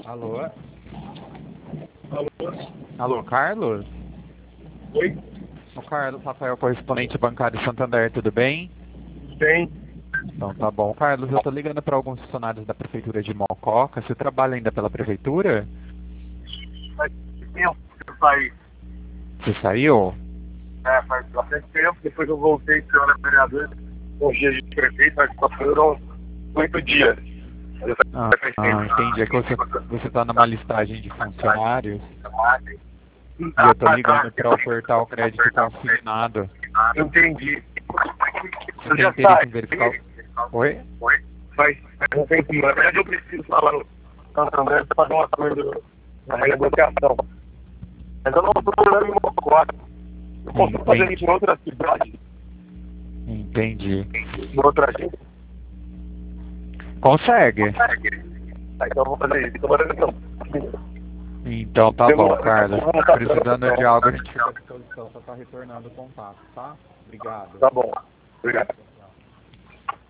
Alô? Alô? Alô, Carlos? Oi? O Carlos Rafael, correspondente bancário Santander, tudo bem? Tem. Então tá bom. Carlos, eu tô ligando para alguns funcionários da prefeitura de Mococa. Você trabalha ainda pela prefeitura? Faz tempo que eu saí. Você saiu? Faz bastante tempo. Depois eu voltei que eu era vereador. Com dias de prefeito, mas só foram 8 dias. Entendi. É que você tá numa listagem de funcionários e eu tô ligando para ofertar o crédito consignado. Entendi. Você Eu tem já interesse saí. em verificar? Oi? Faz um tempo. Na verdade, eu preciso falar no Santander para fazer uma coisa na renegociação. Mas eu não estou morando em Mococa. Eu posso fazer isso em outra cidade, Entendi. em outra agência. Consegue? Então eu vou fazer isso. Estou morando em São Paulo. Então tá bom, Carlos. Precisando de algo, a gente fica à disposição. Só tá retornando o contato, tá? Obrigado. Tá bom. Obrigado.